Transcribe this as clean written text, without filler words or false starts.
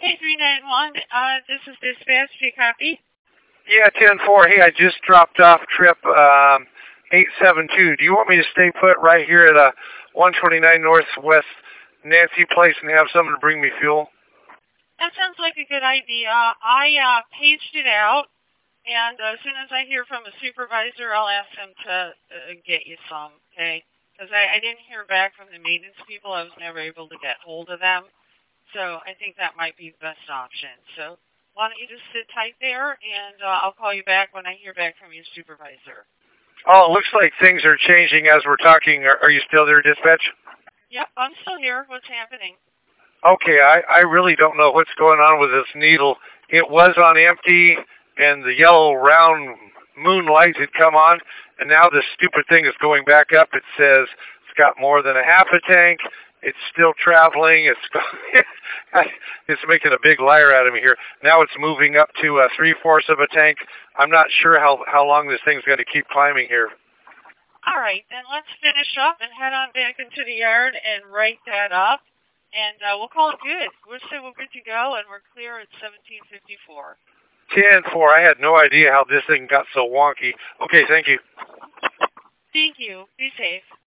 Okay, 391, this is dispatch. Do you copy? Yeah, 10-4. Hey, I just dropped off trip 872. Do you want me to stay put right here at 129 Northwest Nancy Place and have someone to bring me fuel? That sounds like a good idea. I paged it out, and as soon as I hear from a supervisor, I'll ask them to get you some, okay? Because I didn't hear back from the maintenance people. I was never able to get hold of them. So I think that might be the best option. So why don't you just sit tight there, and I'll call you back when I hear back from your supervisor. Oh, it looks like things are changing as we're talking. Are you still there, dispatch? Yep, I'm still here. What's happening? Okay, I really don't know what's going on with this needle. It was on empty, and the yellow round moonlight had come on, and now this stupid thing is going back up. It says it's got more than a half a tank. It's still traveling. It's making a big liar out of me here. Now it's moving up to 3/4 of a tank. I'm not sure how long this thing's going to keep climbing here. All right, then let's finish up and head on back into the yard and write that up. And we'll call it good. We'll say we're good to go, and we're clear at 1754. 10-4. I had no idea how this thing got so wonky. Okay, thank you. Thank you. Be safe.